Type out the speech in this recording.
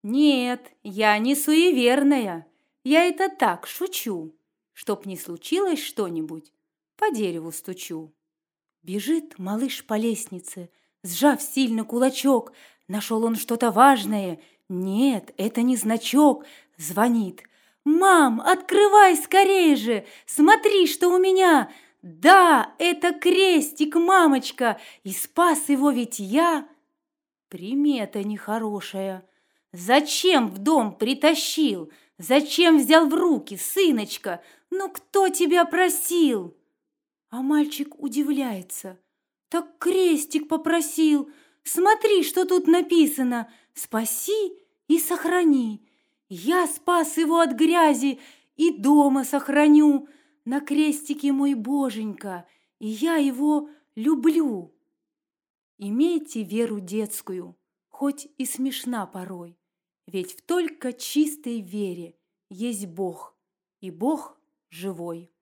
Нет, я не суеверная. Я это так шучу. Чтоб не случилось что-нибудь, по дереву стучу. Бежит малыш по лестнице, сжав сильно кулачок. Нашел он что-то важное. Нет, это не значок. Звонит. «Мам, открывай скорее же! Смотри, что у меня!» «Да, это крестик, мамочка! И спас его ведь я!» Примета нехорошая. Зачем в дом притащил? Зачем взял в руки, сыночка? Ну кто тебя просил? А мальчик удивляется. Так крестик попросил. Смотри, что тут написано. Спаси и сохрани. Я спас его от грязи и дома сохраню. На крестике мой Боженька, и я его люблю. Имейте веру детскую, хоть и смешна порой, ведь в только чистой вере есть Бог, и Бог живой.